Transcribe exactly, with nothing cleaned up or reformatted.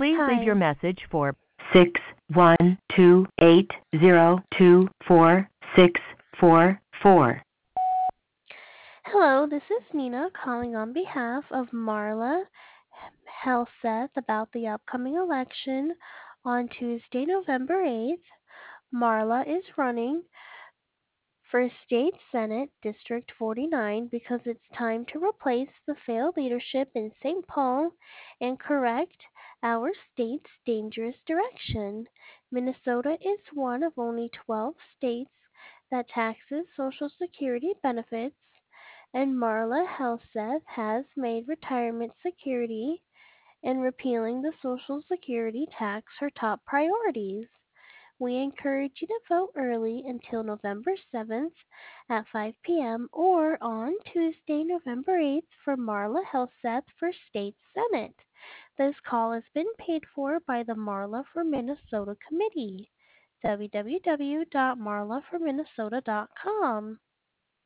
Please leave your Hi. message for six one two eight zero two four six four four. Hello, this is Nina calling on behalf of Marla Helseth about the upcoming election on Tuesday, November eighth. Marla is running for State Senate District forty-nine because it's time to replace the failed leadership in Saint Paul and correct our state's dangerous direction. Minnesota is one of only twelve states that taxes Social Security benefits, and Marla Helseth has made retirement security and repealing the Social Security tax her top priorities. We encourage you to vote early until November seventh at five p.m. or on Tuesday, November eighth for Marla Helseth for State Senate. This call has been paid for by the Marla for Minnesota Committee. w w w dot marla for minnesota dot com